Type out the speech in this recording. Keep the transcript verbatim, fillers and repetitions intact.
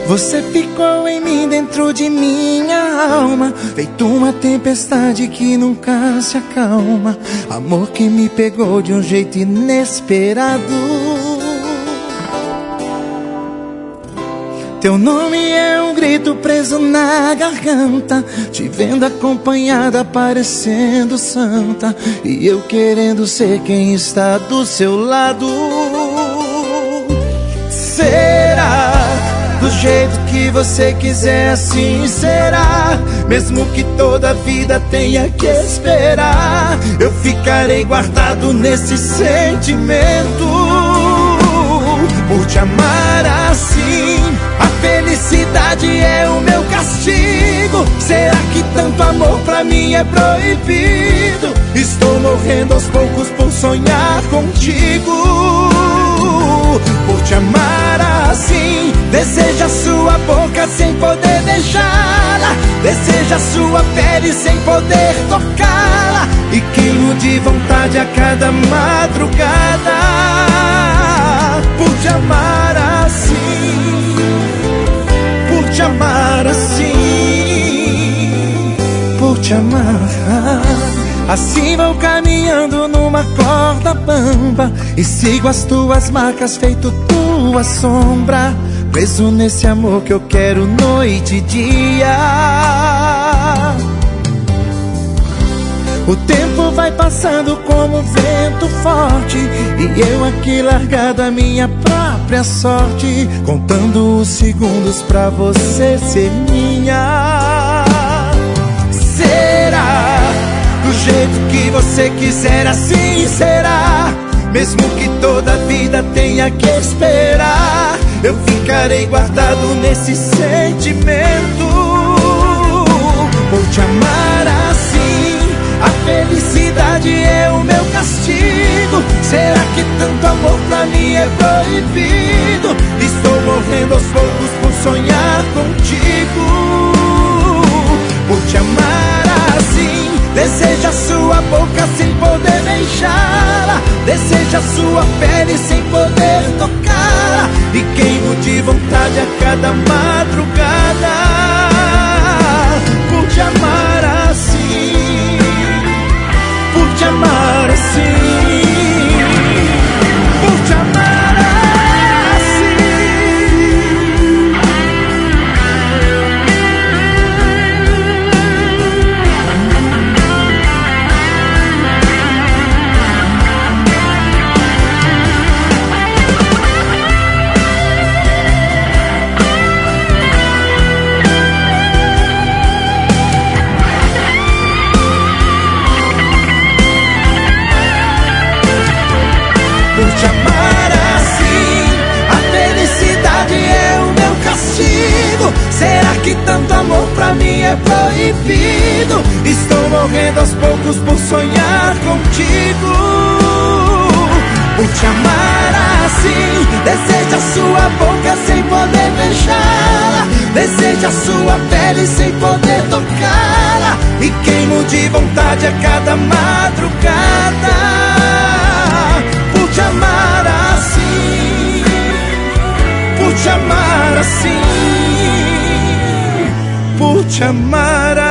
Você ficou em mim, dentro de minha alma, feito uma tempestade que nunca se acalma. Amor que me pegou de um jeito inesperado. Teu nome é um grito preso na garganta, te vendo acompanhada parecendo santa, e eu querendo ser quem está do seu lado. Será do jeito que você quiser, assim será. Mesmo que toda a vida tenha que esperar, eu ficarei guardado nesse sentimento. Por te amar assim, a felicidade é o meu castigo. Será que tanto amor pra mim é proibido? Estou morrendo aos poucos por sonhar contigo. Por te amar assim, deseja sua boca sem poder beijá-la, deseja sua pele sem poder tocá-la, e queimo de vontade a cada madrugada. Por te amar assim, por te amar assim, por te amar assim. Vou caminhando numa corda bamba e sigo as tuas marcas feito tua sombra, preso nesse amor que eu quero noite e dia. O tempo vai passando como um vento forte, e eu aqui largado a minha própria sorte, contando os segundos pra você ser minha. Será do jeito que você quiser, assim será. Mesmo que toda a vida tenha que esperar, eu ficarei guardado nesse sentimento. Por te amar assim, a felicidade é o meu castigo. Será que tanto amor pra mim é proibido? Estou morrendo aos poucos por sonhar contigo. Por te amar assim, deseja sua boca sem poder beijá-la, deseja sua pele sem poder tocá-la, e queimo de vontade a cada madrugada. Por te amar assim, por te amar assim, por te amar assim. Por te amar assim, a felicidade é o meu castigo. Será que tanto amor pra mim é proibido? Estou morrendo aos poucos por sonhar contigo. Por te amar assim, deseja sua boca sem poder beijá-la, deseja sua pele sem poder tocá-la, e queimo de vontade a cada madrugada. Por te amar assim, por te amar assim, por te amar